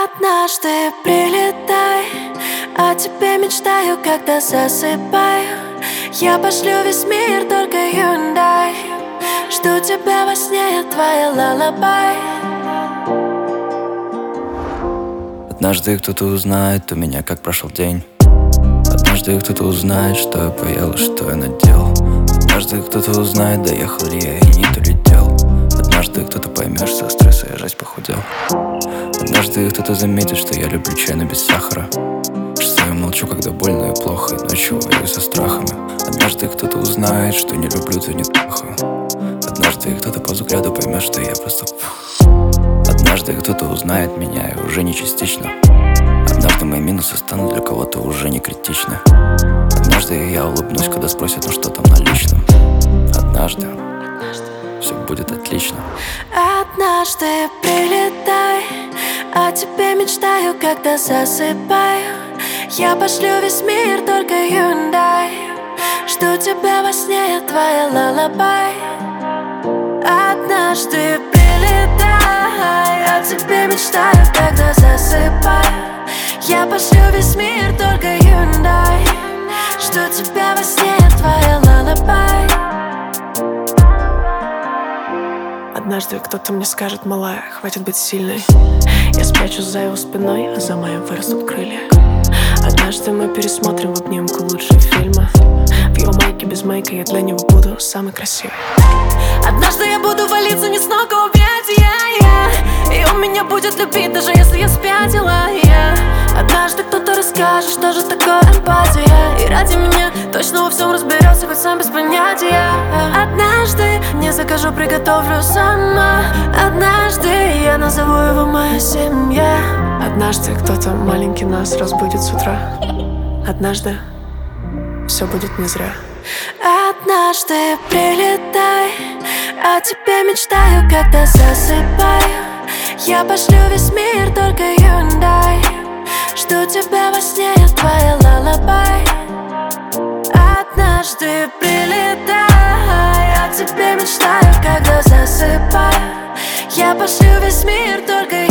Однажды прилетай, о тебе мечтаю, когда засыпаю. Я пошлю весь мир, только Hyundai. Жду тебя во сне, я твоя лалабай. Однажды кто-то узнает у меня, как прошел день. Однажды кто-то узнает, что я поел и что я надел. Однажды кто-то узнает, доехал ли я и не долетел. Однажды кто-то поймет, что стресса я жесть похудел. Однажды кто-то заметит, что я люблю чай, но без сахара. Что я молчу, когда больно и плохо, и ночью воюю со страхами. Однажды кто-то узнает, что не люблю, то не трахаю. Однажды кто-то по взгляду поймет, что я просто... Однажды кто-то узнает меня, и уже не частично. Однажды мои минусы станут для кого-то уже не критичны. Однажды я улыбнусь, когда спросят, ну что там на личном. Однажды все будет отлично. Однажды прилетай, о тебе мечтаю, когда засыпаю. Я пошлю весь мир, только Hyundai. Жду тебя во сне, я твоя лалабай. Однажды прилетай, о тебе мечтаю, когда засыпаю. Я пошлю весь мир, только Hyundai. Жду тебя во сне, я твоя лалабай. Однажды кто-то мне скажет: малая, хватит быть сильной. Я спрячусь за его спиной, а за моим вырастут крылья. Однажды мы пересмотрим в обнимку лучшие фильмы. В его майке без мейка я для него буду самый красивый. Однажды я буду валиться не с ног, а в объятия. И он меня будет любить, даже если я спятила. Однажды кто-то расскажет, что же такое эмпатия. И ради меня точно во всем разберется, хоть сам без понятия. Однажды не закажу, приготовлю сама. Однажды я назову его моя семья. Однажды кто-то маленький нас разбудит с утра. Однажды все будет не зря. Однажды прилетай, о тебе мечтаю, когда засыпаю. Я пошлю весь мир, только Hyundai. Жду тебя во сне, я твоя лалабай. Однажды прилетай, о тебе мечтаю, когда засыпаю. Я пошлю весь мир, только